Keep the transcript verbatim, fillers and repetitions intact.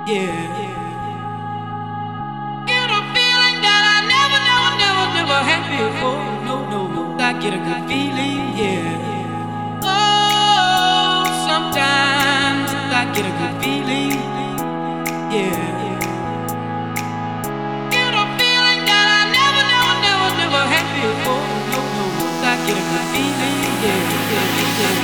yeah. Get a feeling that I never, never, never, never had before. No, no, no. I get a good feeling, yeah. Oh, sometimes I get a good feeling, yeah. Get a feeling that I never, never, never, never had before. No, no, no. I get a good feeling, yeah, yeah, yeah.